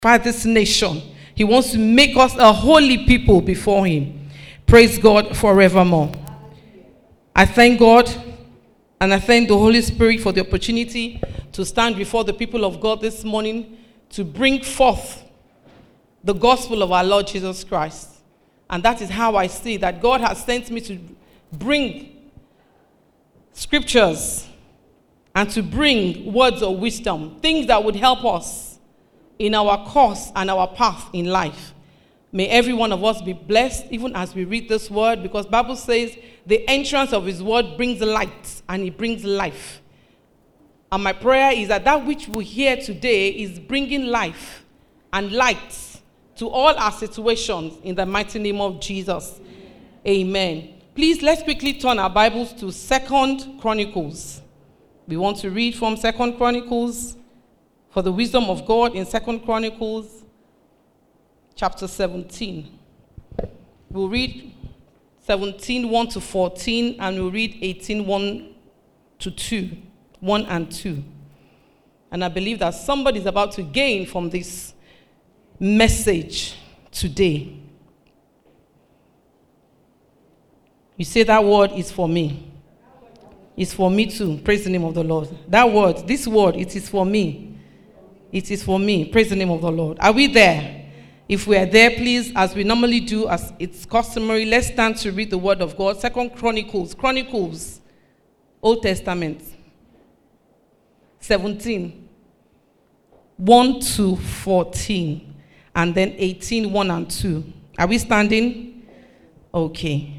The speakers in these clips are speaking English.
this nation. He wants to make us a holy people before him. Praise God forevermore. I thank God and I thank the Holy Spirit for the opportunity to stand before the people of God this morning to bring forth the gospel of our Lord Jesus Christ. And that is how I see that God has sent me to bring scriptures and to bring words of wisdom, things that would help us in our course and our path in life. May every one of us be blessed even as we read this word, because the Bible says the entrance of his word brings light and it brings life. And my prayer is that that which we hear today is bringing life and light to all our situations in the mighty name of Jesus. Amen. Please, let's quickly turn our Bibles to 2 Chronicles. We want to read from 2 Chronicles for the wisdom of God in 2 Chronicles chapter 17. We'll read 17, 1 to 14, and we'll read 18, 1 to 2, 1 and 2. And I believe that somebody is about to gain from this message today. You say that word is for me. It's for me too. Praise the name of the Lord. That word, this word, it is for me. It is for me. Praise the name of the Lord. Are we there? If we are there, please, as we normally do, as it's customary, let's stand to read the word of God. 2 Chronicles, Old Testament, 17, 1 to 14, and then 18, 1 and 2. Are we standing? Okay.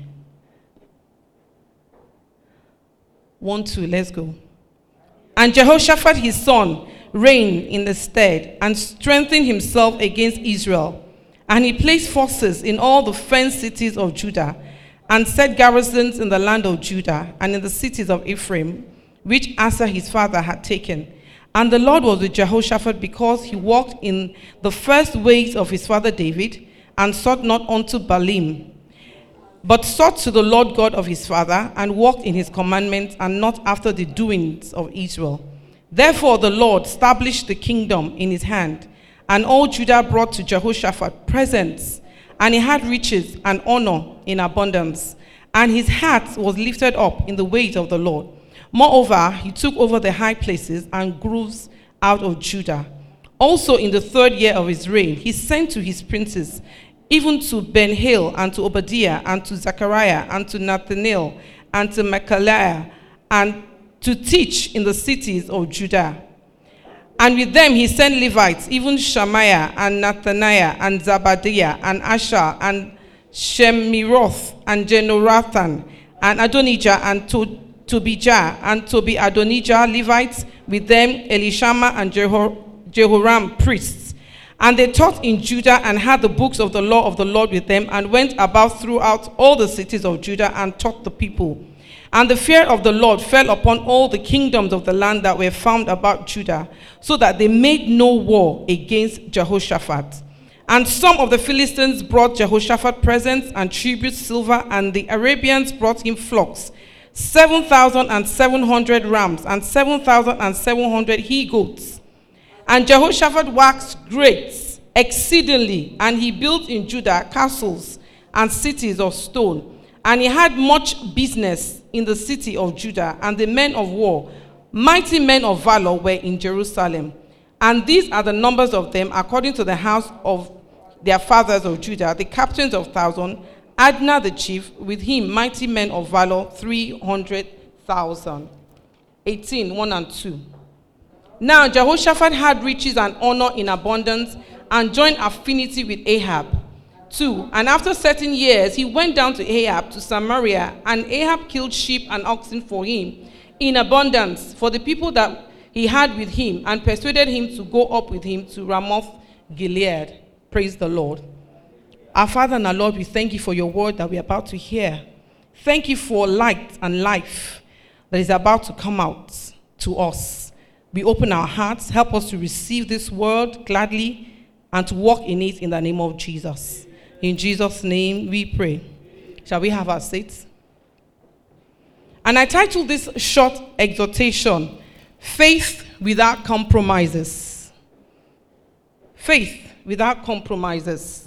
1, 2, let's go. And Jehoshaphat his son reigned in the stead and strengthened himself against Israel. And he placed forces in all the fenced cities of Judah and set garrisons in the land of Judah and in the cities of Ephraim, which Asa his father had taken. And the Lord was with Jehoshaphat because he walked in the first ways of his father David and sought not unto Baalim, but sought to the Lord God of his father and walked in his commandments and not after the doings of Israel. Therefore the Lord established the kingdom in his hand, and all Judah brought to Jehoshaphat presents, and he had riches and honor in abundance, and his heart was lifted up in the ways of the Lord. Moreover, he took over the high places and groves out of Judah. Also in the 3rd year of his reign, he sent to his princes, even to Ben-Hail, and to Obadiah, and to Zechariah, and to Nathaniel, and to Micaiah, and to teach in the cities of Judah. And with them he sent Levites, even Shemaiah, and Nathaniah, and Zabadiah, and Asher, and Shemiroth, and Jehorathan, and Adonijah, and Tobijah, and Tobi-Adonijah, Levites, with them Elishama and Jehoram, priests. And they taught in Judah and had the books of the law of the Lord with them, and went about throughout all the cities of Judah and taught the people. And the fear of the Lord fell upon all the kingdoms of the land that were found about Judah, so that they made no war against Jehoshaphat. And some of the Philistines brought Jehoshaphat presents and tribute silver, and the Arabians brought him flocks, 7,700 rams, and 7,700 he-goats. And Jehoshaphat waxed great exceedingly, and he built in Judah castles and cities of stone. And he had much business in the city of Judah, and the men of war, mighty men of valor, were in Jerusalem. And these are the numbers of them according to the house of their fathers of Judah, the captains of 1,000, Adnah the chief, with him mighty men of valor, 300,000. 18, 1 and 2. Now Jehoshaphat had riches and honor in abundance, and joined affinity with Ahab. 2. And after certain years, he went down to Ahab to Samaria, and Ahab killed sheep and oxen for him in abundance for the people that he had with him, and persuaded him to go up with him to Ramoth Gilead. Praise the Lord. Our Father and our Lord, we thank you for your word that we're about to hear. Thank you for light and life that is about to come out to us. We open our hearts. Help us to receive this word gladly and to walk in it in the name of Jesus. In Jesus' name we pray. Shall we have our seats? And I titled this short exhortation, Faith Without Compromises. Faith without compromises.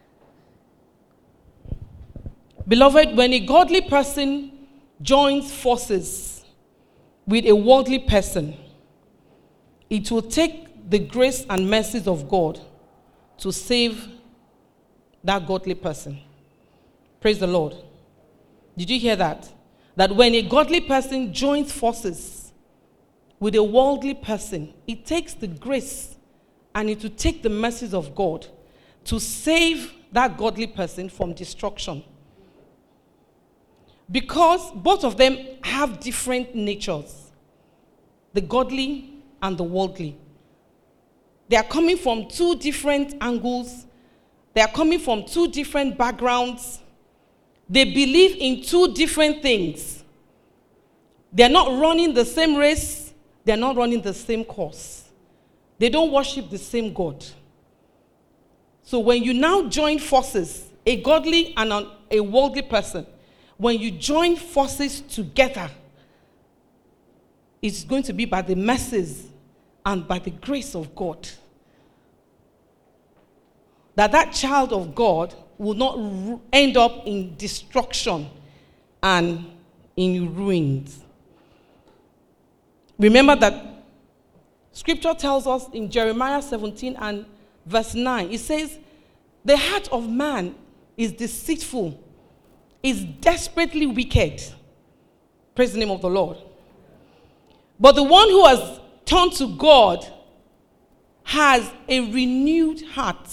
Beloved, when a godly person joins forces with a worldly person, it will take the grace and mercies of God to save that godly person. Praise the Lord. Did you hear that? That when a godly person joins forces with a worldly person, it takes the grace and it will take the mercies of God to save that godly person from destruction. Because both of them have different natures, the godly and the worldly. They are coming from two different angles. They are coming from two different backgrounds. They believe in two different things. They are not running the same race. They are not running the same course. They don't worship the same God. So when you now join forces, a godly and a worldly person, when you join forces together, it's going to be by the mercies and by the grace of God that child of God will not end up in destruction and in ruins. Remember that Scripture tells us in Jeremiah 17 and verse 9, it says, the heart of man is deceitful, is desperately wicked. Praise the name of the Lord. But the one who has turned to God has a renewed heart.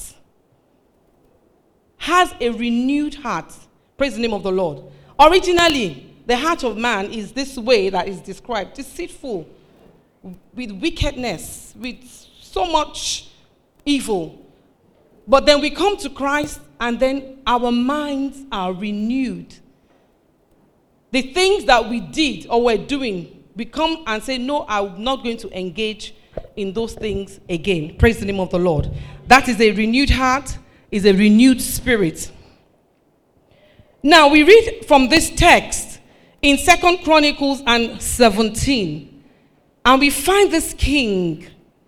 Has a renewed heart. Praise the name of the Lord. Originally, the heart of man is this way that is described, deceitful, with wickedness, with so much evil. But then we come to Christ and then our minds are renewed. The things that we did or were doing, we come and say, no, I'm not going to engage in those things again. Praise the name of the Lord. That is a renewed heart, is a renewed spirit. Now we read from this text in 2 Chronicles and 17, and we find this king.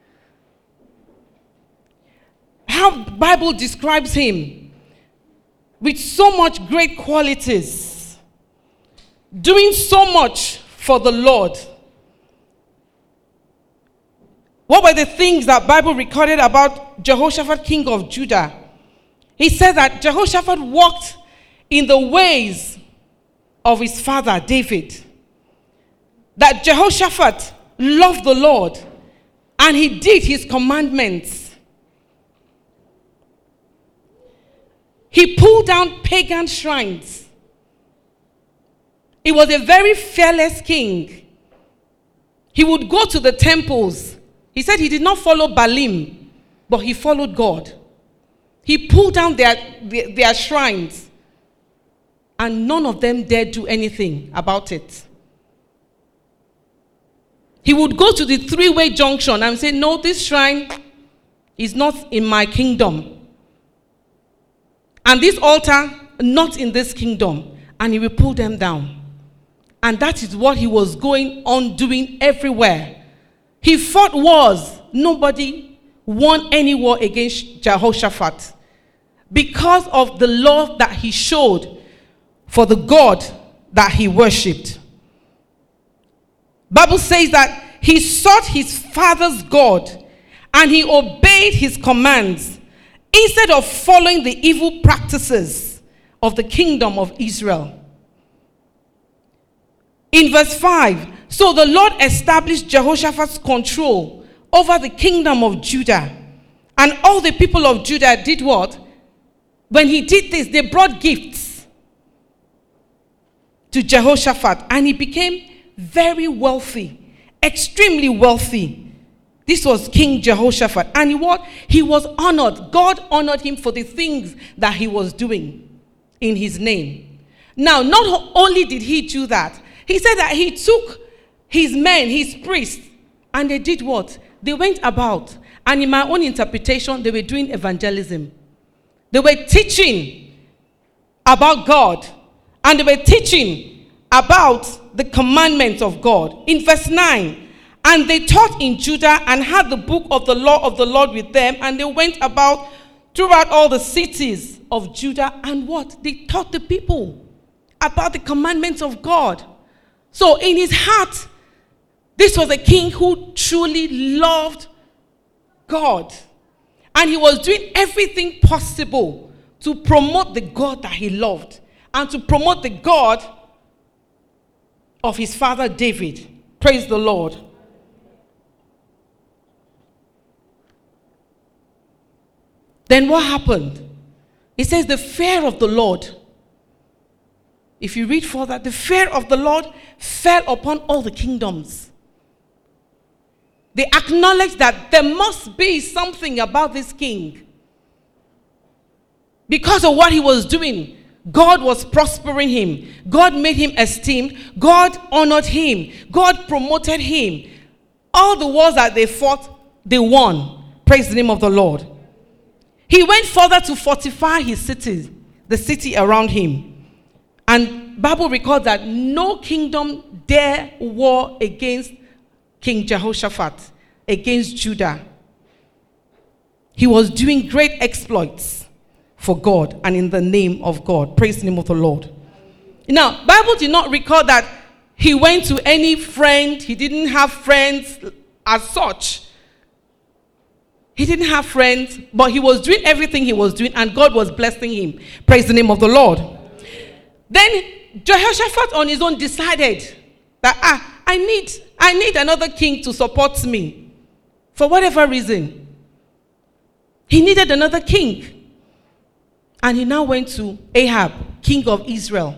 How the Bible describes him with so much great qualities, doing so much for the Lord. What were the things that Bible recorded about Jehoshaphat, king of Judah? He said that Jehoshaphat walked in the ways of his father David. That Jehoshaphat loved the Lord and he did his commandments. He pulled down pagan shrines. He was a very fearless king. He would go to the temples. He said he did not follow Baalim, but he followed God. He pulled down their shrines, and none of them dared do anything about it. He would go to the three-way junction and say, no, this shrine is not in my kingdom. And this altar, not in this kingdom. And he will pull them down. And that is what he was going on doing everywhere. He fought wars. Nobody won any war against Jehoshaphat because of the love that he showed for the God that he worshipped. Bible says that he sought his father's God and he obeyed his commands instead of following the evil practices of the kingdom of Israel. In verse 5, so the Lord established Jehoshaphat's control over the kingdom of Judah. And all the people of Judah did what? When he did this, they brought gifts to Jehoshaphat. And he became very wealthy, extremely wealthy. This was King Jehoshaphat. And he was honored. God honored him for the things that he was doing in his name. Now, not only did he do that, he said that he took his men, his priests, and they did what? They went about, and in my own interpretation, they were doing evangelism. They were teaching about God, and they were teaching about the commandments of God. In verse 9, and they taught in Judah and had the book of the law of the Lord with them, and they went about throughout all the cities of Judah, and what? They taught the people about the commandments of God. So in his heart, this was a king who truly loved God. And he was doing everything possible to promote the God that he loved and to promote the God of his father David. Praise the Lord. Then what happened? It says the fear of the Lord. If you read further, the fear of the Lord fell upon all the kingdoms. They acknowledged that there must be something about this king. Because of what he was doing, God was prospering him. God made him esteemed. God honored him. God promoted him. All the wars that they fought, they won. Praise the name of the Lord. He went further to fortify his cities, the city around him. And Bible records that no kingdom dare war against King Jehoshaphat, against Judah. He was doing great exploits for God and in the name of God. Praise the name of the Lord. Now, Bible did not record that he went to any friend. He didn't have friends as such. He didn't have friends, but he was doing everything he was doing, and God was blessing him. Praise the name of the Lord. Then Jehoshaphat on his own decided that I need another king to support me. For whatever reason. He needed another king. And he now went to Ahab, king of Israel.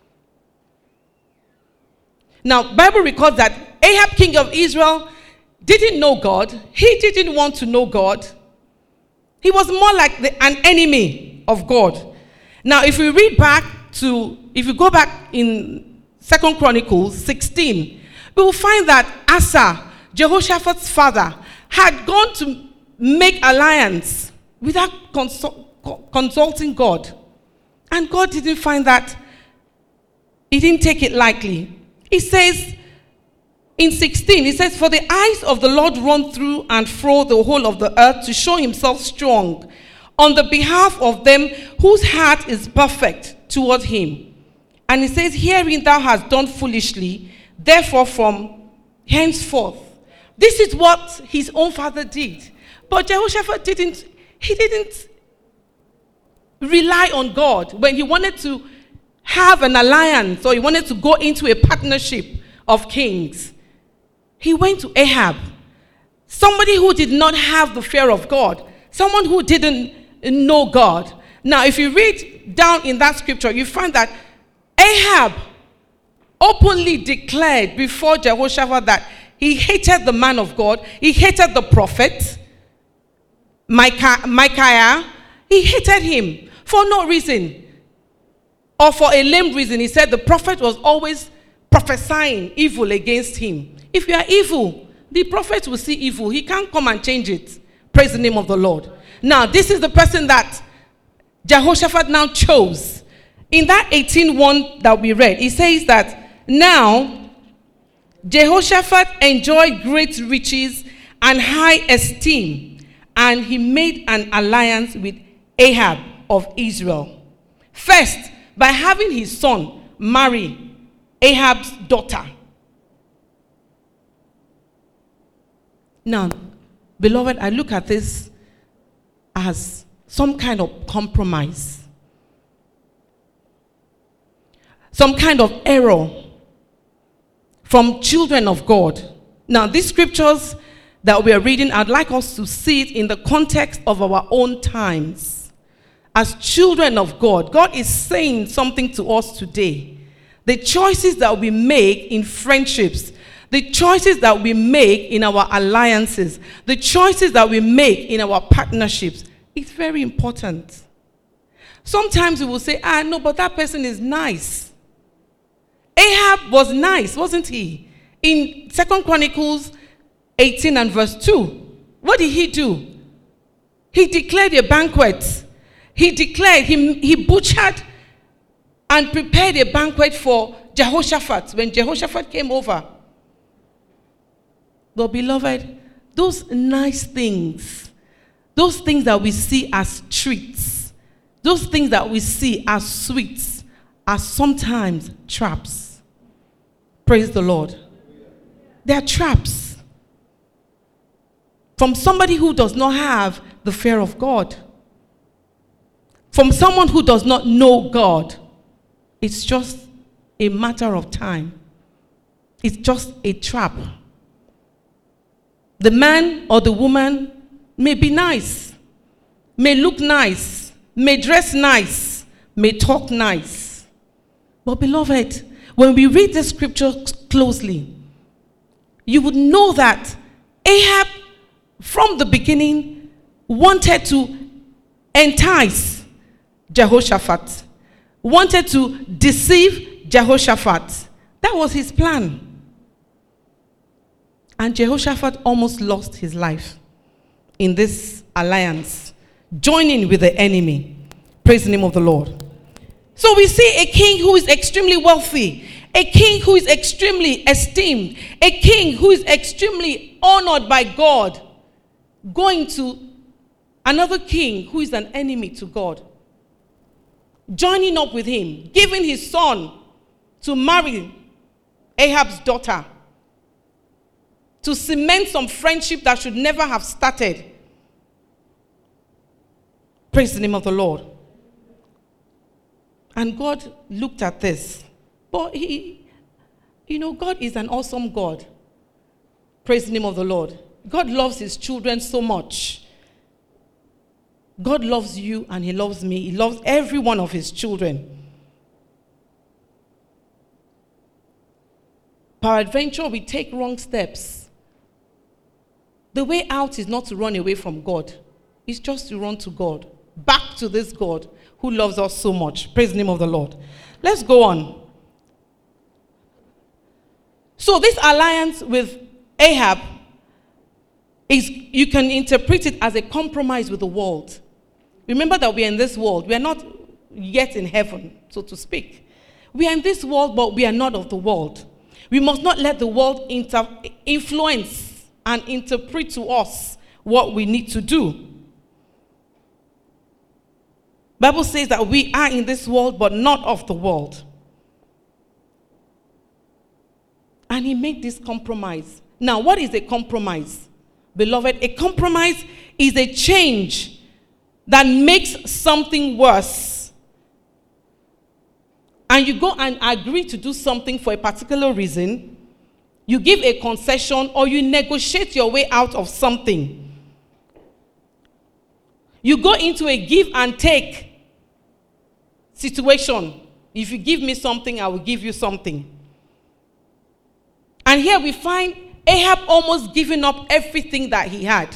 Now, Bible records that Ahab, king of Israel, didn't know God. He didn't want to know God. He was more like an enemy of God. Now, if you go back in 2 Chronicles 16, we will find that Asa, Jehoshaphat's father, had gone to make alliance without consulting God. And God didn't find that. He didn't take it lightly. He says, in 16, it says, for the eyes of the Lord run through and fro the whole of the earth to show himself strong on the behalf of them whose heart is perfect toward him. And it says, herein thou hast done foolishly, therefore from henceforth. This is what his own father did. But Jehoshaphat didn't rely on God when he wanted to have an alliance or he wanted to go into a partnership of kings. He went to Ahab, somebody who did not have the fear of God, someone who didn't know God. Now, if you read down in that scripture, you find that Ahab openly declared before Jehoshaphat that he hated the man of God, he hated the prophet, Micaiah. He hated him for no reason or for a lame reason. He said the prophet was always prophesying evil against him. If you are evil, the prophet will see evil. He can't come and change it. Praise the name of the Lord. Now, this is the person that Jehoshaphat now chose. In that 18:1 that we read, it says that now Jehoshaphat enjoyed great riches and high esteem, and he made an alliance with Ahab of Israel. First, by having his son marry Ahab's daughter. Now, beloved, I look at this as some kind of compromise, some kind of error from children of God. Now, these scriptures that we are reading, I'd like us to see it in the context of our own times. As children of God, God is saying something to us today. The choices that we make in friendships, the choices that we make in our alliances, the choices that we make in our partnerships, it's very important. Sometimes we will say, no, but that person is nice. Ahab was nice, wasn't he? In 2 Chronicles 18 and verse 2, what did he do? He declared a banquet. He butchered and prepared a banquet for Jehoshaphat when Jehoshaphat came over. But beloved, those nice things those things that we see as treats, those things that we see as sweets, are sometimes traps. Praise the Lord. They are traps. From somebody who does not have the fear of God. From someone who does not know God. It's just a matter of time. It's just a trap. The man or the woman may be nice, may look nice, may dress nice, may talk nice. But beloved, when we read the scripture closely, you would know that Ahab, from the beginning, wanted to entice Jehoshaphat, wanted to deceive Jehoshaphat. That was his plan. And Jehoshaphat almost lost his life in this alliance, joining with the enemy. Praise the name of the Lord. So we see a king who is extremely wealthy, a king who is extremely esteemed, a king who is extremely honored by God, going to another king who is an enemy to God, joining up with him, giving his son to marry Ahab's daughter, to cement some friendship that should never have started. Praise the name of the Lord. And God looked at this. But God is an awesome God. Praise the name of the Lord. God loves his children so much. God loves you and he loves me. He loves every one of his children. Peradventure, we take wrong steps. The way out is not to run away from God. It's just to run to God. Back to this God who loves us so much. Praise the name of the Lord. Let's go on. So this alliance with Ahab, you can interpret it as a compromise with the world. Remember that we are in this world. We are not yet in heaven, so to speak. We are in this world, but we are not of the world. We must not let the world influence and interpret to us what we need to do. Bible says that we are in this world, but not of the world. And he made this compromise. Now, what is a compromise? Beloved, a compromise is a change that makes something worse. And you go and agree to do something for a particular reason. You give a concession or you negotiate your way out of something. You go into a give and take situation. If you give me something, I will give you something. And here we find Ahab almost giving up everything that he had.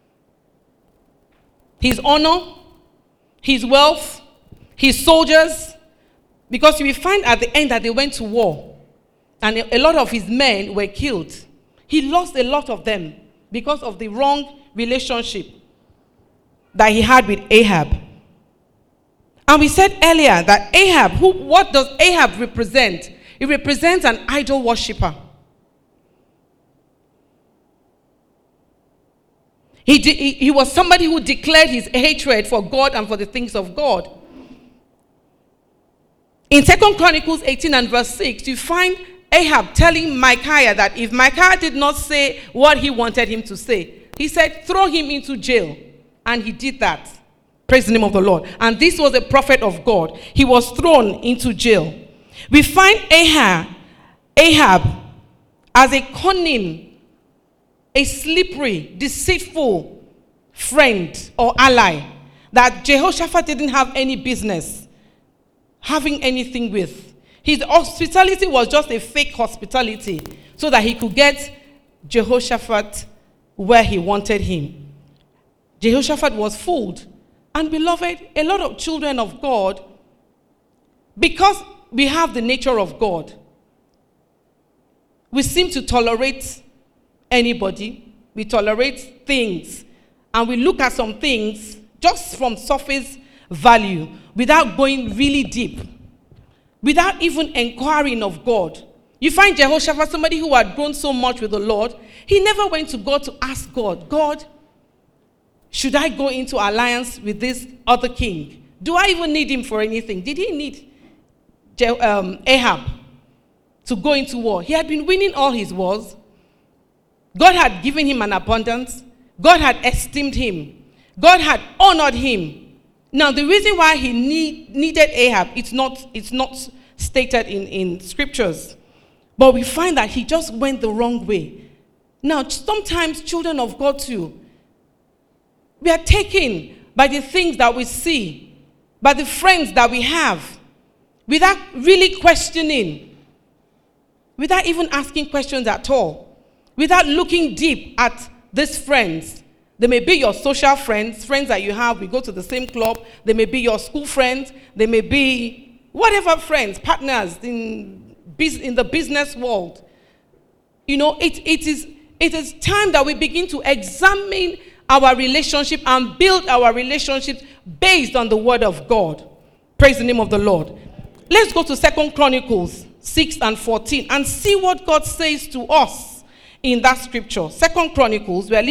His honor, his wealth, his soldiers. Because we find at the end that they went to war. And a lot of his men were killed. He lost a lot of them because of the wrong relationship that he had with Ahab. And we said earlier that Ahab, what does Ahab represent? It represents an idol worshiper. He was somebody who declared his hatred for God and for the things of God. In 2 Chronicles 18 and verse 6, you find Ahab telling Micaiah that if Micaiah did not say what he wanted him to say, he said, throw him into jail. And he did that. Praise the name of the Lord. And this was a prophet of God. He was thrown into jail. We find Ahab as a cunning, a slippery, deceitful friend or ally that Jehoshaphat didn't have any business having anything with. His hospitality was just a fake hospitality so that he could get Jehoshaphat where he wanted him. Jehoshaphat was fooled. And beloved, a lot of children of God, because we have the nature of God, we seem to tolerate anybody. We tolerate things. And we look at some things just from surface value without going really deep. Without even inquiring of God. You find Jehoshaphat, somebody who had grown so much with the Lord, he never went to God to ask God, God, should I go into alliance with this other king? Do I even need him for anything? Did he need Ahab to go into war? He had been winning all his wars. God had given him an abundance. God had esteemed him. God had honored him. Now, the reason why he needed Ahab, it's not stated in scriptures. But we find that he just went the wrong way. Now, sometimes children of God too, we are taken by the things that we see, by the friends that we have, without really questioning, without even asking questions at all, without looking deep at these friends. They may be your social friends that you have, we go to the same club. They may be your school friends. They may be whatever friends, partners in the business world. You know, it is time that we begin to examine our relationship and build our relationships based on the word of God. Praise the name of the Lord. Let's go to 2 Chronicles 6 and 14 and see what God says to us in that scripture. 2 Chronicles, we're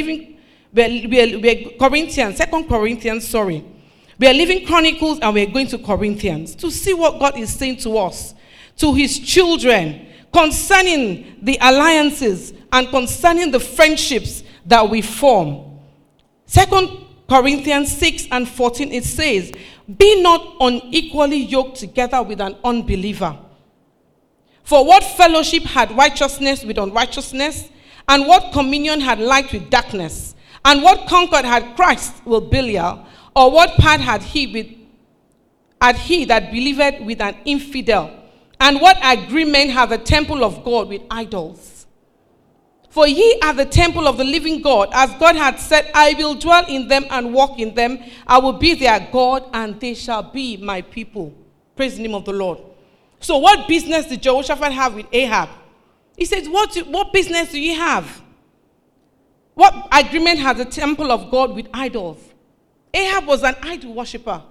Corinthians, 2 Corinthians, sorry. We are leaving Chronicles and we're going to Corinthians to see what God is saying to us, to his children, concerning the alliances and concerning the friendships that we form. 2 Corinthians 6 and 14, it says, "Be not unequally yoked together with an unbeliever. For what fellowship had righteousness with unrighteousness? And what communion had light with darkness? And what concord had Christ with Belial? Or what part had he that believed with an infidel? And what agreement had the temple of God with idols? For ye are the temple of the living God, as God had said, I will dwell in them and walk in them. I will be their God, and they shall be my people." Praise the name of the Lord. So what business did Jehoshaphat have with Ahab? He says, what business do you have? What agreement has the temple of God with idols? Ahab was an idol worshiper.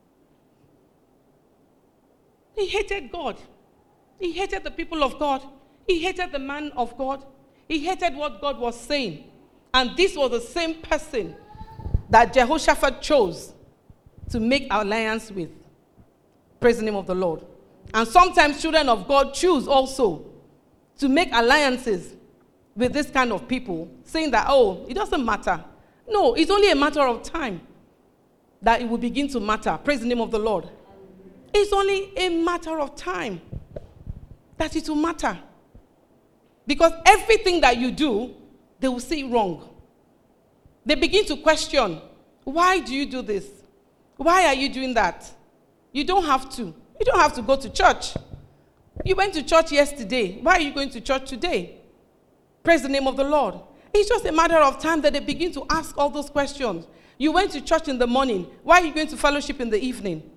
He hated God. He hated the people of God. He hated the man of God. He hated what God was saying. And this was the same person that Jehoshaphat chose to make alliance with. Praise the name of the Lord. And sometimes children of God choose also to make alliances with this kind of people, saying that, oh, it doesn't matter. No, it's only a matter of time that it will begin to matter. Praise the name of the Lord. It's only a matter of time that it will matter. Because everything that you do, they will see wrong. They begin to question, why do you do this? Why are you doing that? You don't have to. You don't have to go to church. You went to church yesterday. Why are you going to church today? Praise the name of the Lord. It's just a matter of time that they begin to ask all those questions. You went to church in the morning. Why are you going to fellowship in the evening?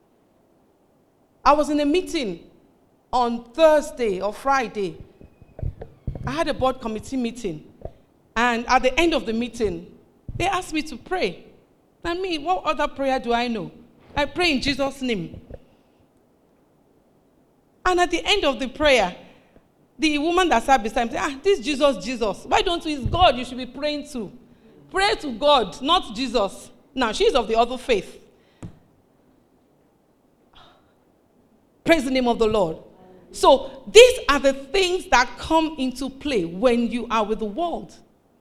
I was in a meeting on Thursday or Friday. I had a board committee meeting. And at the end of the meeting, they asked me to pray. And me, what other prayer do I know? I pray in Jesus' name. And at the end of the prayer, the woman that sat beside me said, this Jesus. Why don't you? It's God you should be praying to. Pray to God, not Jesus. Now, she's of the other faith. Praise the name of the Lord. So, these are the things that come into play when you are with the world.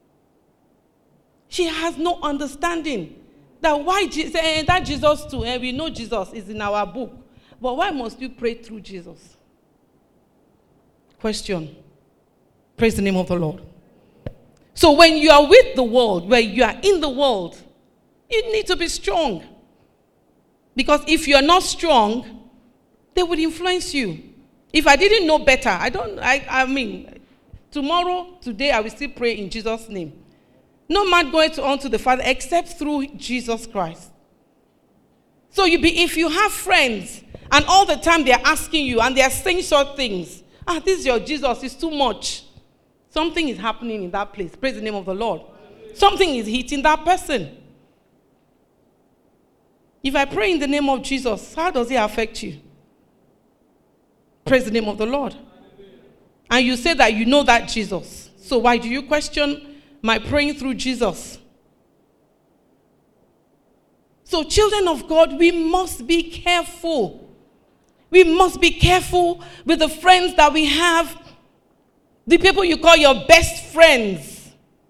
She has no understanding that why that Jesus too, and we know Jesus is in our book. But why must you pray through Jesus? Question. Praise the name of the Lord. So when you are with the world, where you are in the world, you need to be strong. Because if you are not strong, they would influence you. If I didn't know better, today I will still pray in Jesus' name. No man going unto the Father except through Jesus Christ. So if you have friends and all the time they are asking you and they are saying short things, this is your Jesus, it's too much. Something is happening in that place. Praise the name of the Lord. Something is hitting that person. If I pray in the name of Jesus, how does it affect you? Praise the name of the Lord. And you say that you know that Jesus. So why do you question my praying through Jesus? So children of God, we must be careful. We must be careful with the friends that we have, the people you call your best friends.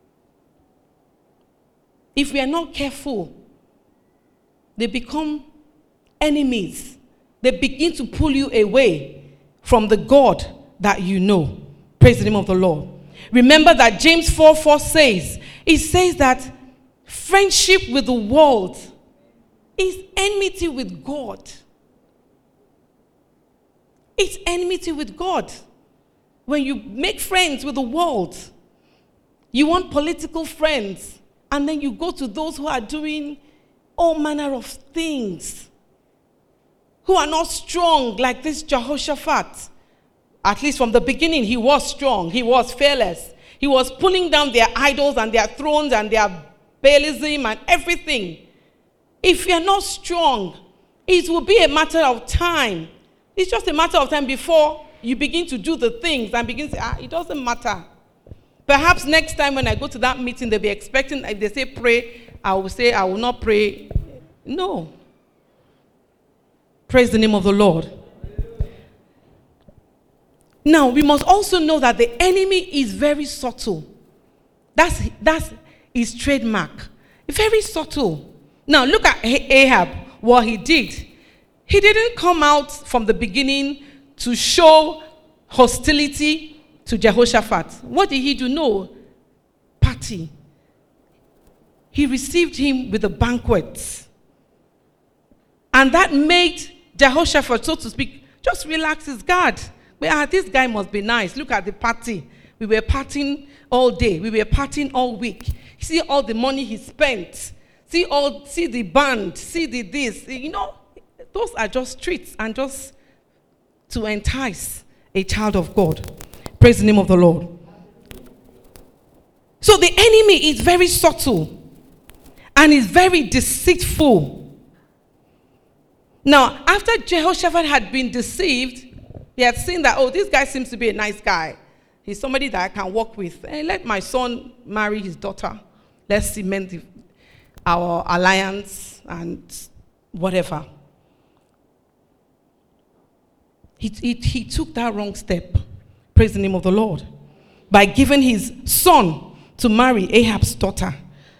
If we are not careful, they become enemies. They begin to pull you away from the God that you know. Praise the name of the Lord. Remember that James 4:4 says, it says that friendship with the world is enmity with God. It's enmity with God. When you make friends with the world, you want political friends, and then you go to those who are doing all manner of things, who are not strong like this Jehoshaphat. At least from the beginning, he was strong. He was fearless. He was pulling down their idols and their thrones and their Baalism and everything. If you're not strong, it will be a matter of time. It's just a matter of time before you begin to do the things and begin to say, it doesn't matter. Perhaps next time when I go to that meeting, they'll be expecting, if they say pray, I will say I will not pray. No. Praise the name of the Lord. Now, we must also know that the enemy is very subtle. That's his trademark. Very subtle. Now, look at Ahab, what he did. He didn't come out from the beginning to show hostility to Jehoshaphat. What did he do? No. Party. He received him with a banquet. And that made Jehoshaphat, so to speak, just relax his guard. This guy must be nice. Look at the party. We were partying all day. We were partying all week. See all the money he spent. See the band. See the this. Those are just treats and just to entice a child of God. Praise the name of the Lord. So the enemy is very subtle and is very deceitful. Now, after Jehoshaphat had been deceived, he had seen that, this guy seems to be a nice guy. He's somebody that I can work with. Let my son marry his daughter. Let's cement our alliance and whatever. He took that wrong step. Praise the name of the Lord. By giving his son to marry Ahab's daughter.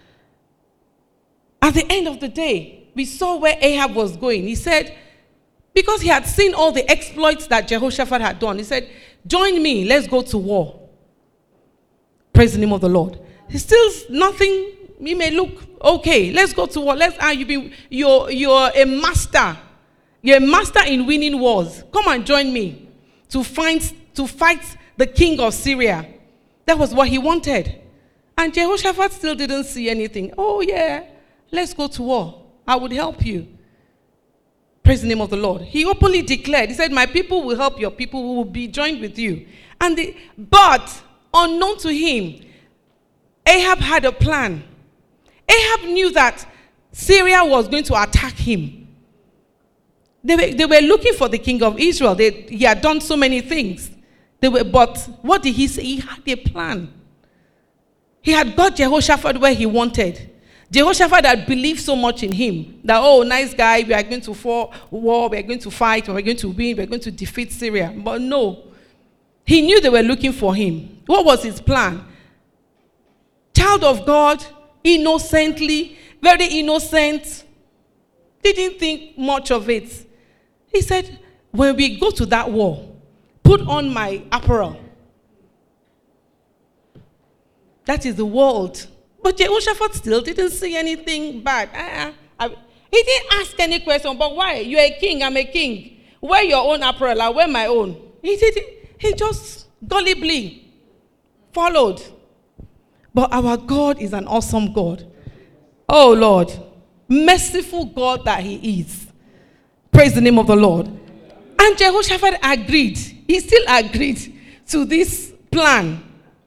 At the end of the day, we saw where Ahab was going. He said, because he had seen all the exploits that Jehoshaphat had done, he said, join me, let's go to war. Praise the name of the Lord. He still nothing, he may look, okay, let's go to war. You're a master. You're a master in winning wars. Come and join me to fight the king of Syria. That was what he wanted. And Jehoshaphat still didn't see anything. Oh yeah, let's go to war. I would help you. Praise the name of the Lord. He openly declared, he said, my people will help your people who will be joined with you. But unknown to him, Ahab had a plan. Ahab knew that Syria was going to attack him. They were looking for the king of Israel. He had done so many things. But what did he say? He had a plan. He had got Jehoshaphat where he wanted. Jehoshaphat had believed so much in him that, nice guy, we are going to war, we are going to fight, we're going to win, we're going to defeat Syria. But no, he knew they were looking for him. What was his plan? Child of God, innocently, very innocent, didn't think much of it. He said, when we go to that war, put on my apparel. That is the world. But Jehoshaphat still didn't see anything bad. He didn't ask any question, but why? You're a king, I'm a king. Wear your own apparel, I wear my own. He just gullibly followed. But our God is an awesome God. Oh Lord, merciful God that he is. Praise the name of the Lord. And Jehoshaphat agreed. He still agreed to this plan.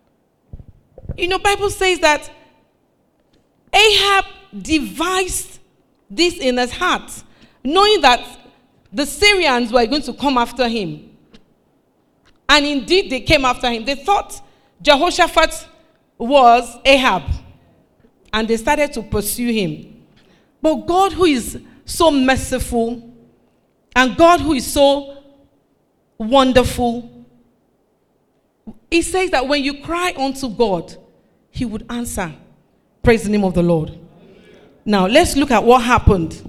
Bible says that Ahab devised this in his heart, knowing that the Syrians were going to come after him. And indeed, they came after him. They thought Jehoshaphat was Ahab. And they started to pursue him. But God, who is so merciful, and God, who is so wonderful, he says that when you cry unto God, he would answer. Praise the name of the Lord. Now, let's look at what happened.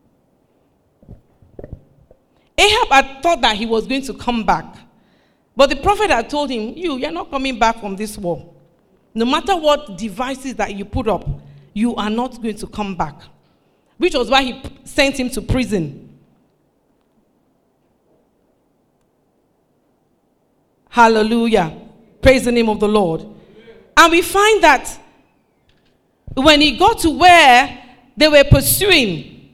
Ahab had thought that he was going to come back. But the prophet had told him, you're not coming back from this war. No matter what devices that you put up, you are not going to come back. Which was why he sent him to prison. Hallelujah. Praise the name of the Lord. And we find that when he got to where they were pursuing,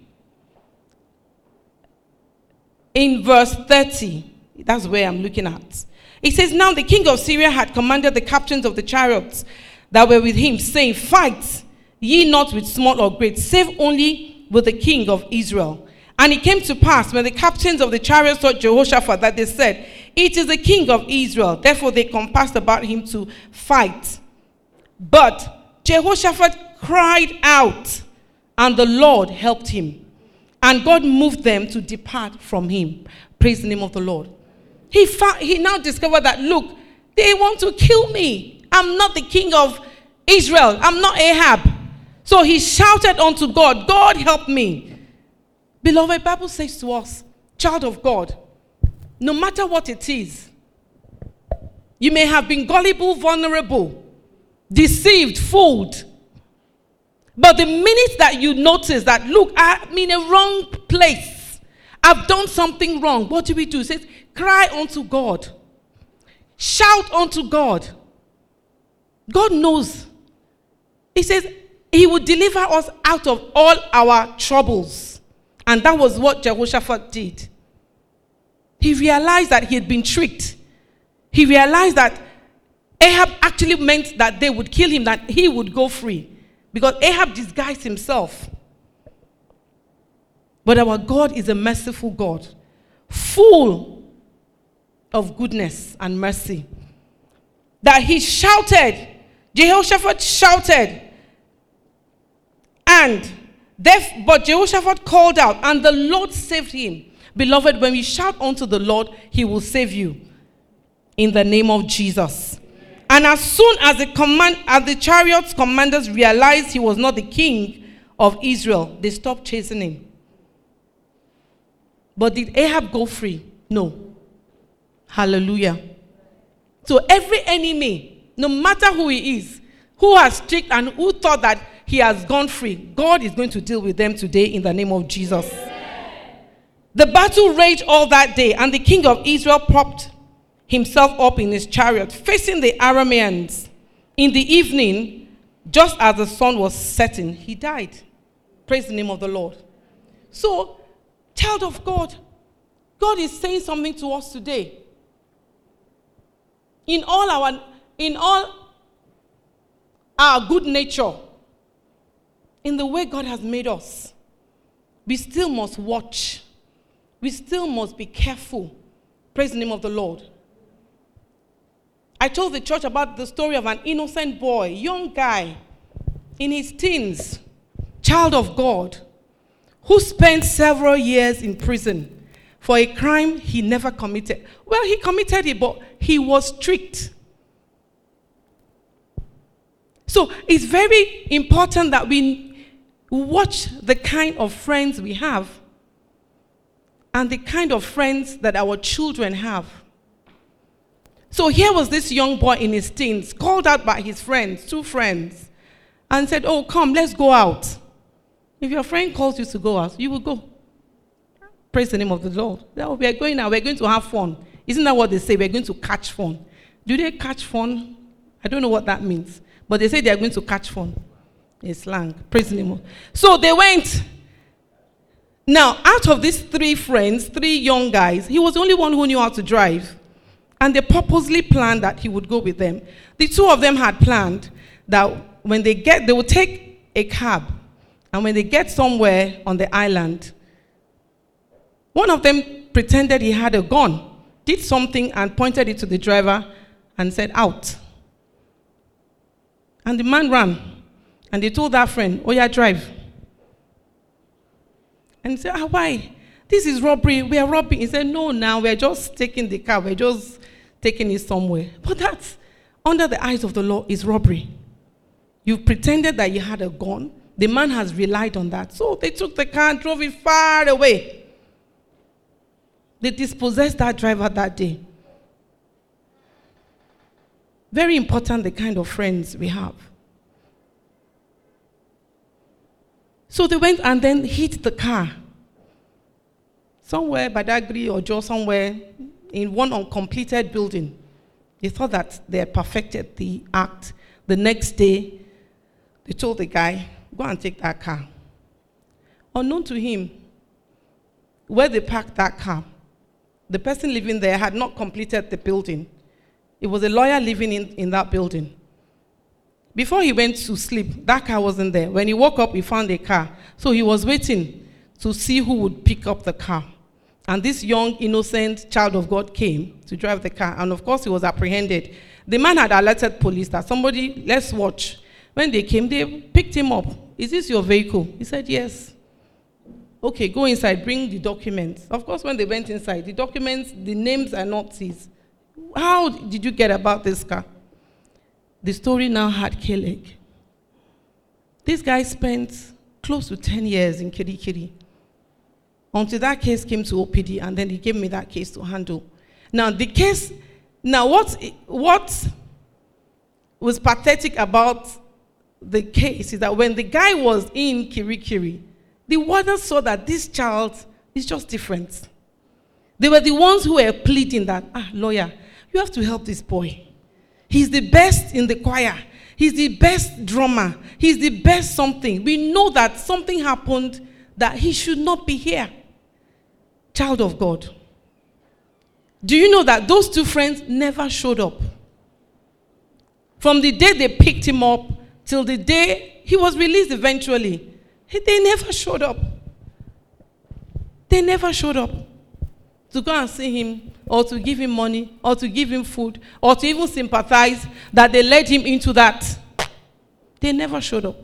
in verse 30, that's where I'm looking at. It says, now the king of Syria had commanded the captains of the chariots that were with him, saying, fight ye not with small or great, save only with the king of Israel. And it came to pass, when the captains of the chariots saw Jehoshaphat, that they said, it is the king of Israel. Therefore they compassed about him to fight. But Jehoshaphat cried out, and the Lord helped him. And God moved them to depart from him. Praise the name of the Lord. He now discovered that, look, they want to kill me. I'm not the king of Israel. I'm not Ahab. So he shouted unto God, God help me. Beloved, Bible says to us, child of God, no matter what it is, you may have been gullible, vulnerable, deceived, fooled. But the minute that you notice that, look, I'm in a wrong place, I've done something wrong, what do we do? It says, cry unto God. Shout unto God. God knows. He says, he will deliver us out of all our troubles. And that was what Jehoshaphat did. He realized that he had been tricked. He realized that Ahab actually meant that they would kill him, that he would go free. Because Ahab disguised himself. But our God is a merciful God, full of goodness and mercy. That he shouted, Jehoshaphat shouted, but Jehoshaphat called out, and the Lord saved him. Beloved, when we shout unto the Lord, he will save you. In the name of Jesus. And as soon as the chariots commanders realized he was not the king of Israel, they stopped chasing him. But did Ahab go free? No. Hallelujah. So every enemy, no matter who he is, who has tricked and who thought that he has gone free, God is going to deal with them today in the name of Jesus. The battle raged all that day, and the king of Israel propped himself up in his chariot, facing the Arameans. In the evening, just as the sun was setting, he died. Praise the name of the Lord. So, child of God, God is saying something to us today. In all our good nature, in the way God has made us, we still must watch. We still must be careful. Praise the name of the Lord. I told the church about the story of an innocent boy, young guy, in his teens, child of God, who spent several years in prison for a crime he never committed. Well, he committed it, but he was tricked. So it's very important that we watch the kind of friends we have and the kind of friends that our children have. So here was this young boy in his teens, called out by his friends, 2 friends, and said, oh, come, let's go out. If your friend calls you to go out, you will go. Praise the name of the Lord. We are going out, we're going to have fun. Isn't that what they say? We're going to catch fun. Do they catch fun? I don't know what that means. But they say they are going to catch fun. It's slang. Praise the name. So they went. Now, out of these 3 friends, 3 young guys, he was the only one who knew how to drive. And they purposely planned that he would go with them. The 2 of them had planned that when they would take a cab. And when they get somewhere on the island, one of them pretended he had a gun, did something and pointed it to the driver and said, out. And the man ran. And they told that friend, oh yeah, drive. And he said, why? This is robbery. We are robbing. He said, no, now we're just taking the car. We're just taking it somewhere. But that's, under the eyes of the law, is robbery. You pretended that you had a gun. The man has relied on that. So they took the car and drove it far away. They dispossessed that driver that day. Very important, the kind of friends we have. So they went and then hit the car. Somewhere, Badagry or Joe, somewhere in one uncompleted building. They thought that they had perfected the act. The next day, they told the guy, go and take that car. Unknown to him, where they parked that car, the person living there had not completed the building. It was a lawyer living in that building. Before he went to sleep, that car wasn't there. When he woke up, he found a car. So he was waiting to see who would pick up the car. And this young, innocent child of God came to drive the car. And of course, he was apprehended. The man had alerted police that somebody, let's watch. When they came, they picked him up. Is this your vehicle? He said, yes. Okay, go inside, bring the documents. Of course, when they went inside, the documents, the names are not his. How did you get about this car? The story now had K-leg. This guy spent close to 10 years in Kirikiri until that case came to OPD, and then he gave me that case to handle. Now, the case, what was pathetic about the case is that when the guy was in Kirikiri, the wardens saw that this child is just different. They were the ones who were pleading that, lawyer, you have to help this boy. He's the best in the choir. He's the best drummer. He's the best something. We know that something happened that he should not be here. Child of God. Do you know that those two friends never showed up? From the day they picked him up till the day he was released eventually, they never showed up. They never showed up to go and see him, or to give him money, or to give him food, or to even sympathize that they led him into that. They never showed up.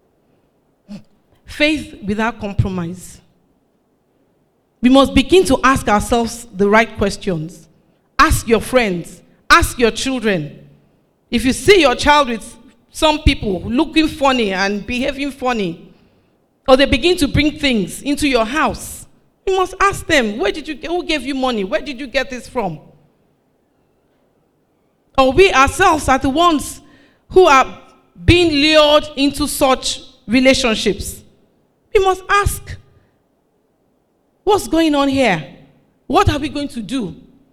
Faith without compromise. We must begin to ask ourselves the right questions. Ask your friends. Ask your children. If you see your child with some people looking funny and behaving funny, or they begin to bring things into your house, you must ask them, who gave you money? Where did you get this from? Or we ourselves are the ones who are being lured into such relationships. We must ask, what's going on here? What are we going to do?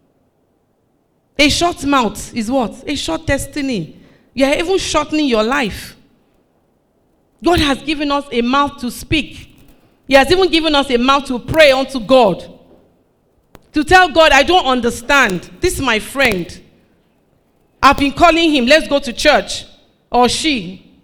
A short mouth is what? A short destiny. You are even shortening your life. God has given us a mouth to speak. He has even given us a mouth to pray unto God. To tell God, I don't understand. This is my friend. I've been calling him, let's go to church. Or she.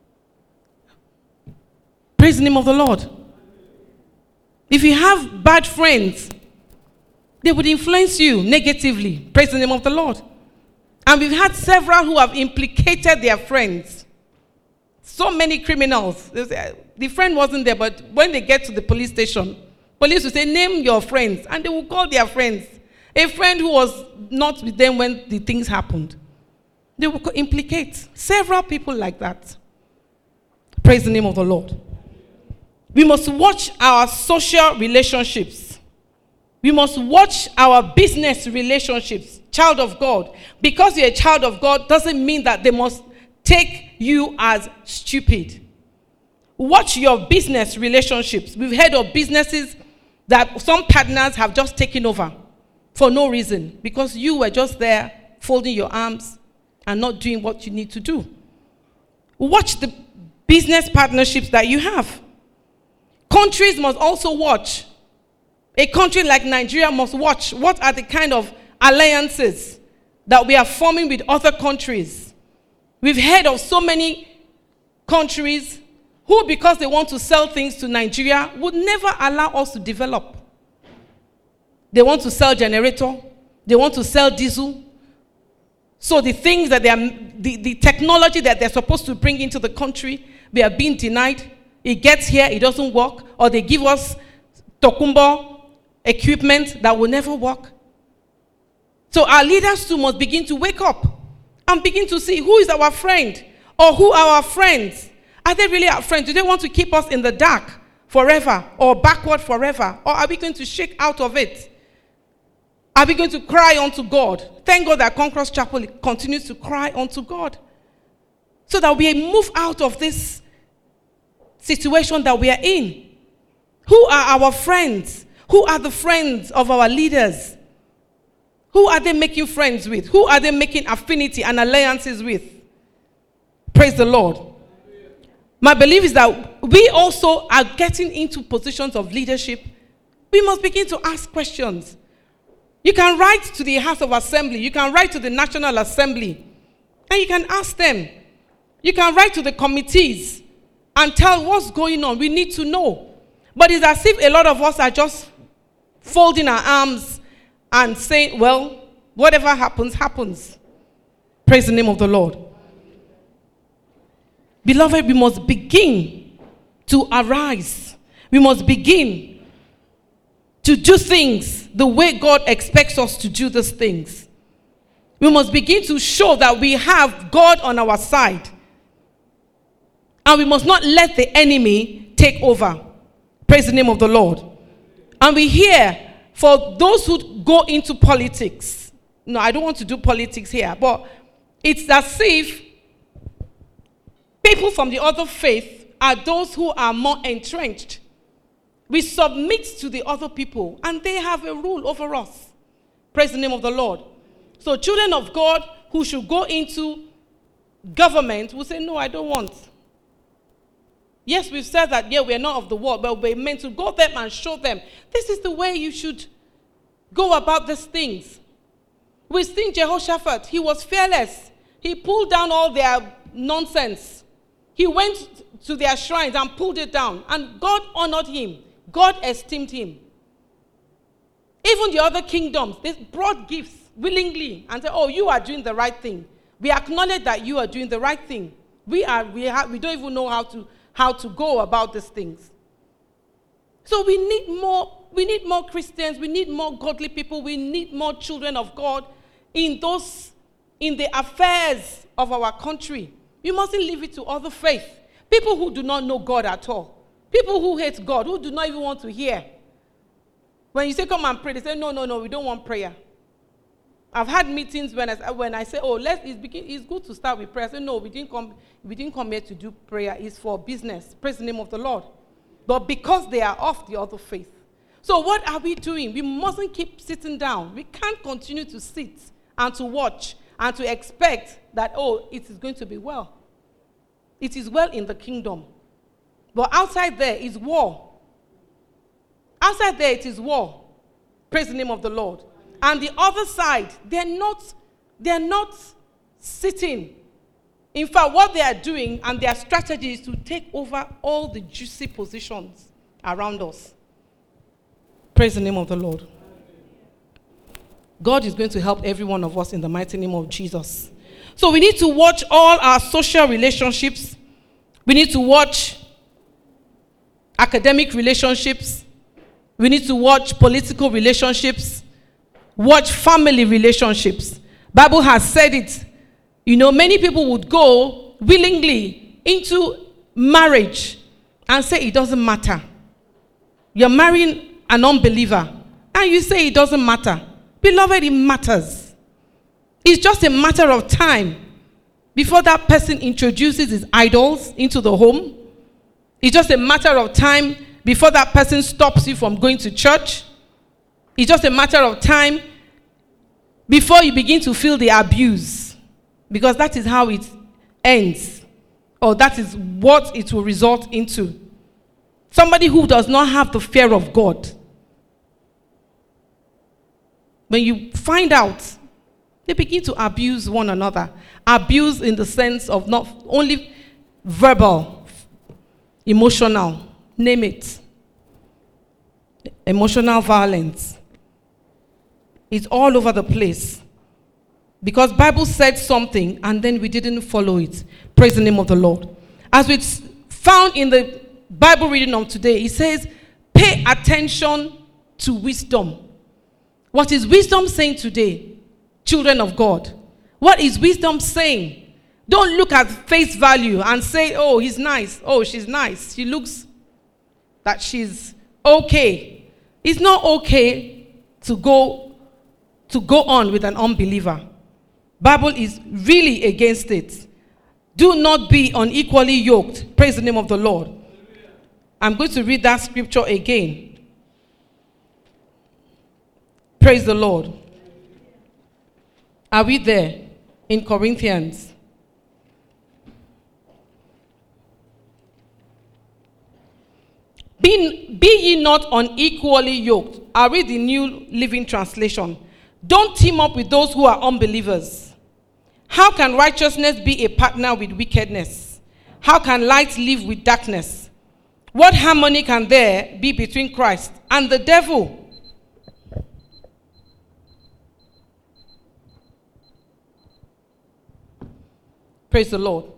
Praise the name of the Lord. If you have bad friends, they would influence you negatively. Praise the name of the Lord. And we've had several who have implicated their friends. So many criminals. The friend wasn't there, but when they get to the police station, police will say, name your friends. And they will call their friends. A friend who was not with them when the things happened. They will implicate several people like that. Praise the name of the Lord. We must watch our social relationships. We must watch our business relationships. Child of God. Because you're a child of God doesn't mean that they must take you as stupid. Watch your business relationships. We've heard of businesses that some partners have just taken over for no reason because you were just there folding your arms and not doing what you need to do. Watch the business partnerships that you have. Countries must also watch. A country like Nigeria must watch what are the kind of alliances that we are forming with other countries. We've heard of so many countries who, because they want to sell things to Nigeria, would never allow us to develop. They want to sell generator. They want to sell diesel. So the things that the technology that they're supposed to bring into the country, they are being denied. It gets here, it doesn't work, or they give us Tokumbo equipment that will never work. So our leaders too must begin to wake up and begin to see who is our friend or who are our friends. Are they really our friends? Do they want to keep us in the dark forever or backward forever? Or are we going to shake out of it? Are we going to cry unto God? Thank God that Conquerors Chapel continues to cry unto God, so that we move out of this situation that we are in. Who are our friends? Who are the friends of our leaders? Who are they making friends with? Who are they making affinity and alliances with? Praise the Lord. My belief is that we also are getting into positions of leadership. We must begin to ask questions. You can write to the House of Assembly. You can write to the National Assembly. And you can ask them. You can write to the committees and tell what's going on. We need to know. But it's as if a lot of us are just folding our arms and saying, well, whatever happens, happens. Praise the name of the Lord. Beloved, we must begin to arise. We must begin to do things the way God expects us to do these things. We must begin to show that we have God on our side. And we must not let the enemy take over. Praise the name of the Lord. And we hear, for those who go into politics, no, I don't want to do politics here, but it's as if people from the other faith are those who are more entrenched. We submit to the other people, and they have a rule over us. Praise the name of the Lord. So children of God who should go into government will say, no, I don't want. Yes, we've said that, yeah, we're not of the world, but we're meant to go them and show them. This is the way you should go about these things. We've seen Jehoshaphat. He was fearless. He pulled down all their nonsense. He went to their shrines and pulled it down. And God honored him. God esteemed him. Even the other kingdoms, they brought gifts willingly and said, oh, you are doing the right thing. We acknowledge that you are doing the right thing. We don't even know how to go about these things. So we need more Christians, we need more godly people, we need more children of God in the affairs of our country. We mustn't leave it to other faith. People who do not know God at all. People who hate God, who do not even want to hear. When you say, come and pray, they say, no, we don't want prayer. I've had meetings when I say, oh, it's good to start with prayer. I say, no, we didn't come here to do prayer. It's for business. Praise the name of the Lord. But because they are of the other faith. So what are we doing? We mustn't keep sitting down. We can't continue to sit and to watch and to expect that, oh, it is going to be well. It is well in the kingdom. But outside there is war. Outside there it is war. Praise the name of the Lord. And the other side, they're not sitting. In fact, what they are doing and their strategy is to take over all the juicy positions around us. Praise the name of the Lord. God is going to help every one of us in the mighty name of Jesus. So we need to watch all our social relationships. We need to watch academic relationships. We need to watch political relationships. Watch family relationships. Bible has said it. You know, many people would go willingly into marriage and say it doesn't matter. You're marrying an unbeliever and you say it doesn't matter. Beloved, it matters. It's just a matter of time before that person introduces his idols into the home. It's just a matter of time before that person stops you from going to church. It's just a matter of time before you begin to feel the abuse. Because that is how it ends. Or that is what it will result into. Somebody who does not have the fear of God. When you find out, they begin to abuse one another. Abuse in the sense of not only verbal, emotional, name it. Emotional violence. It's all over the place. Because Bible said something and then we didn't follow it. Praise the name of the Lord. As we found in the Bible reading of today, it says, Pay attention to wisdom. What is wisdom saying today, children of God? What is wisdom saying? Don't look at face value and say, oh, he's nice. Oh, she's nice. She looks that she's okay. It's not okay to go on with an unbeliever. Bible is really against it. Do not be unequally yoked. Praise the name of the Lord. I'm going to read that scripture again. Praise the Lord. Are we there? In Corinthians. Be ye not unequally yoked. I read the New Living Translation. Don't team up with those who are unbelievers. How can righteousness be a partner with wickedness? How can light live with darkness? What harmony can there be between Christ and the devil? Praise the Lord.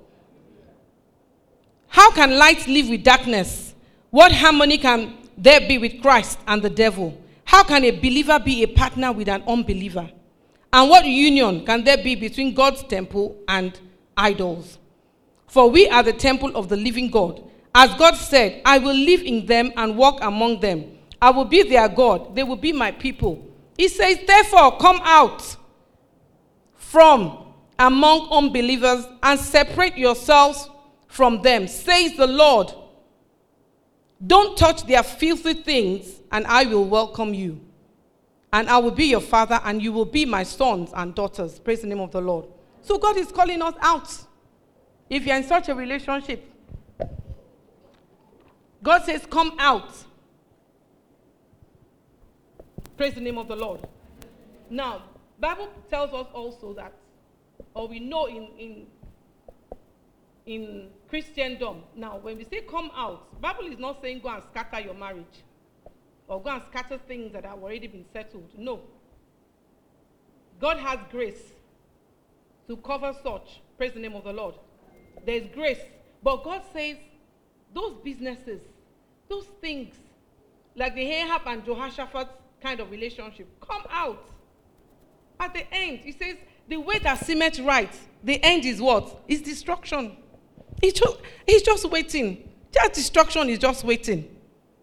How can light live with darkness? What harmony can there be with Christ and the devil? How can a believer be a partner with an unbeliever? And what union can there be between God's temple and idols? For we are the temple of the living God. As God said, I will live in them and walk among them. I will be their God. They will be my people. He says, therefore, come out from among unbelievers and separate yourselves from them, says the Lord. Don't touch their filthy things, and I will welcome you. And I will be your father, and you will be my sons and daughters. Praise the name of the Lord. So God is calling us out. If you're in such a relationship, God says, come out. Praise the name of the Lord. Now, Bible tells us also that, or we know in Christendom, now when we say come out, Bible is not saying go and scatter your marriage or go and scatter things that have already been settled. No. God has grace to cover such. Praise the name of the Lord. There's grace. But God says those businesses, those things, like the Ahab and Jehoshaphat kind of relationship, come out. At the end, he says, the way that seemeth right, the end is what? It's destruction. He's just waiting. That destruction is just waiting.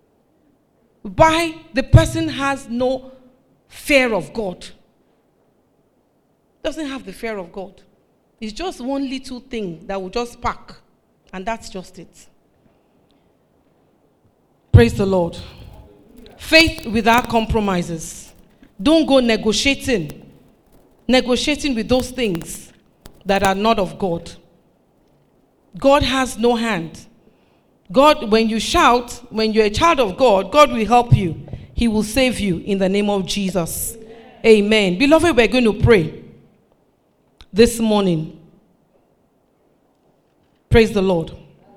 Why? The person has no fear of God. Doesn't have the fear of God. It's just one little thing that will just spark. And that's just it. Praise the Lord. Faith without compromises. Don't go negotiating with those things that are not of God. God has no hand. God, when you shout, when you're a child of God, God will help you. He will save you in the name of Jesus. Amen. Beloved, we're going to pray this morning. Praise the Lord.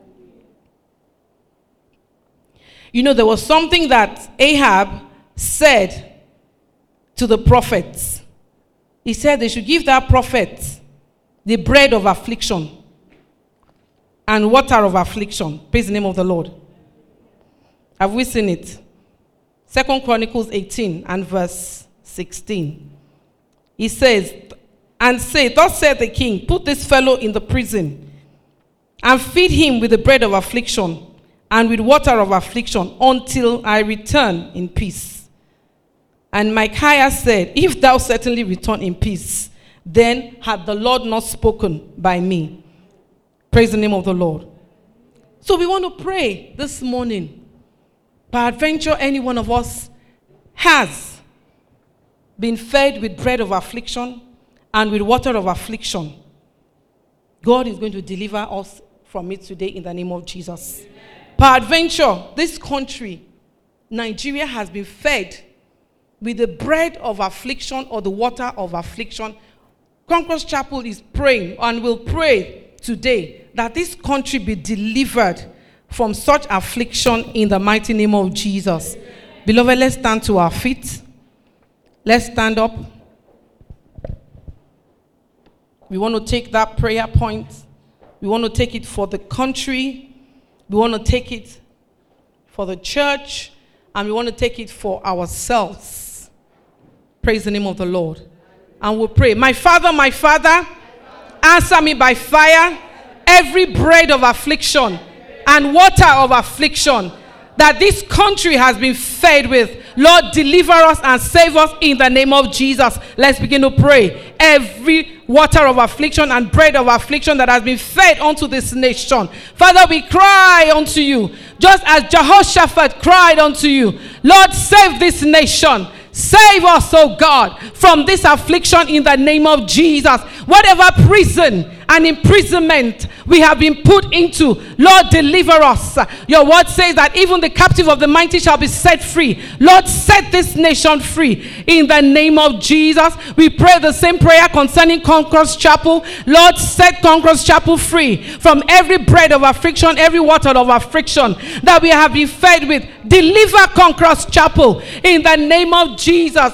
You know, there was something that Ahab said to the prophets. He said they should give that prophet the bread of affliction and water of affliction. Praise the name of the Lord. Have we seen it? 2 Chronicles 18 and verse 16. He says, and say, thus said the king, put this fellow in the prison and feed him with the bread of affliction and with water of affliction until I return in peace. And Micaiah said, if thou certainly return in peace, then had the Lord not spoken by me. Praise the name of the Lord. So we want to pray this morning. Peradventure, any one of us has been fed with bread of affliction and with water of affliction. God is going to deliver us from it today in the name of Jesus. Amen. Peradventure, this country, Nigeria, has been fed with the bread of affliction or the water of affliction. Concourse Chapel is praying and will pray today that this country be delivered from such affliction in the mighty name of Jesus. Amen. Beloved, let's stand to our feet. Let's stand up. We want to take that prayer point. We want to take it for the country. We want to take it for the church. and we want to take it for ourselves. Praise the name of the Lord. And we'll pray. My Father, answer me by fire every bread of affliction and water of affliction that this country has been fed with. Lord, deliver us and save us in the name of Jesus. Let's begin to pray. Every water of affliction and bread of affliction that has been fed unto this nation. Father, we cry unto you, just as Jehoshaphat cried unto you. Lord, save this nation. Save us, oh God, from this affliction in the name of Jesus. Whatever prison and imprisonment we have been put into, Lord, deliver us. Your word says that even the captive of the mighty shall be set free. Lord, set this nation free in the name of Jesus. We pray the same prayer concerning Concourse Chapel. Lord, set Concourse Chapel free from every bread of affliction, every water of affliction that we have been fed with. Deliver Concourse Chapel in the name of Jesus.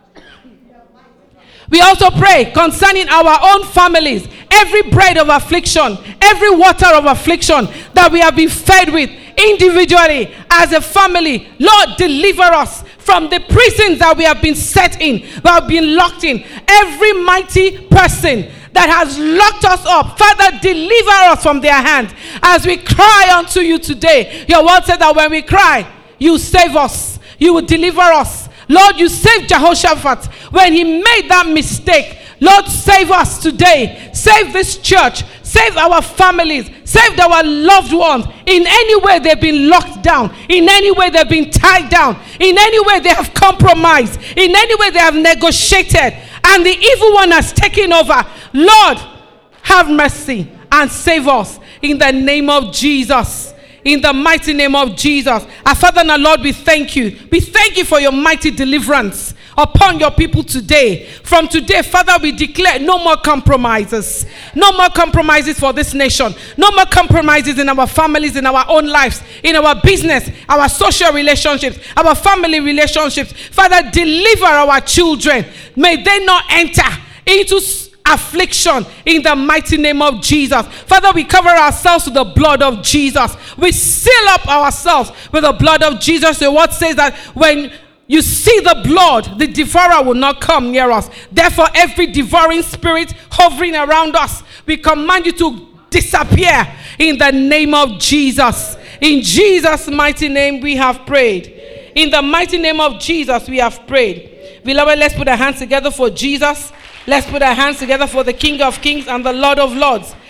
We also pray concerning our own families, every bread of affliction, every water of affliction that we have been fed with individually as a family. Lord, deliver us from the prisons that we have been set in, that have been locked in. Every mighty person that has locked us up, Father, deliver us from their hand as we cry unto you today. Your word said that when we cry, you save us, you will deliver us. Lord, you saved Jehoshaphat when he made that mistake. Lord, save us today. Save this church. Save our families. Save our loved ones. In any way they've been locked down. In any way they've been tied down. In any way they have compromised. In any way they have negotiated. And the evil one has taken over. Lord, have mercy and save us in the name of Jesus. In the mighty name of Jesus. Our Father and our Lord, we thank you. We thank you for your mighty deliverance upon your people today. From today, Father, we declare no more compromises. No more compromises for this nation. No more compromises in our families, in our own lives, in our business, our social relationships, our family relationships. Father, deliver our children. May they not enter into affliction in the mighty name of Jesus. Father, we cover ourselves with the blood of Jesus. We seal up ourselves with the blood of Jesus. The word says that when you see the blood, the devourer will not come near us. Therefore, every devouring spirit hovering around us, we command you to disappear in the name of Jesus. In Jesus' mighty name we have prayed. In the mighty name of Jesus we have prayed. Beloved, let's put our hands together for Jesus. Let's put our hands together for the King of Kings and the Lord of Lords.